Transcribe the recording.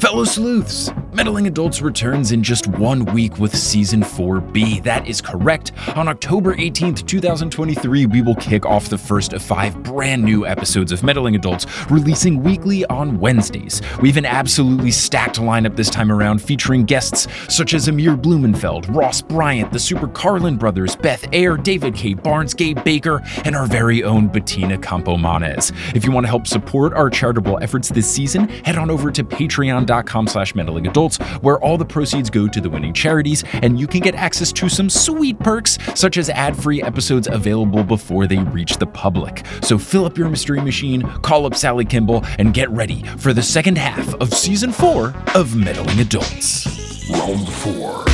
Fellow sleuths, Meddling Adults returns in just 1 week with Season 4B. That is correct. On October 18th, 2023, we will kick off the first of 5 brand new episodes of Meddling Adults, releasing weekly on Wednesdays. We have an absolutely stacked lineup this time around, featuring guests such as Amir Blumenfeld, Ross Bryant, the Super Carlin Brothers, Beth Eyre, David K. Barnes, Gabe Baker, and our very own Bettina Campomanes. If you want to help support our charitable efforts this season, head on over to patreon.com/meddlingadults, where all the proceeds go to the winning charities, and you can get access to some sweet perks, such as ad-free episodes available before they reach the public. So fill up your mystery machine, call up Sally Kimball, and get ready for the second half of Season 4 of Meddling Adults. Round 4.